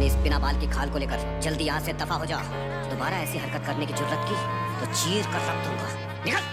इस बिना बाल की खाल को लेकर जल्दी यहाँ से दफा हो जा। दोबारा ऐसी हरकत करने की जरूरत की तो चीर कर रख दूंगा। निकल।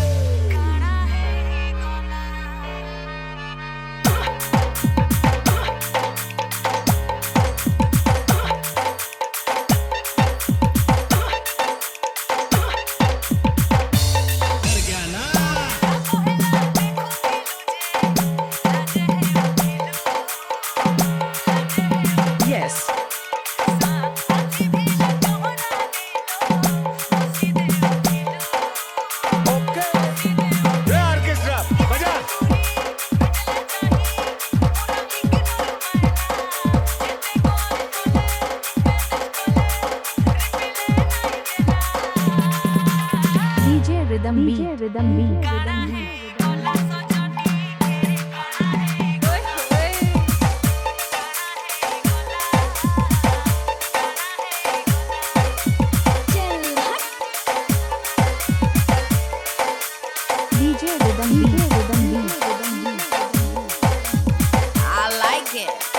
Rhythm B. DJ Rhythm B. I like it.